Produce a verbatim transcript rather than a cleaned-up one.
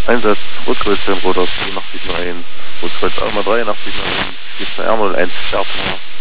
Einsatz, Rotkreuzzentrum oder zweiundachtzig null eins, Rotkreuz Alma dreiundachtzig null eins, vier zwei R null eins, Startnummer.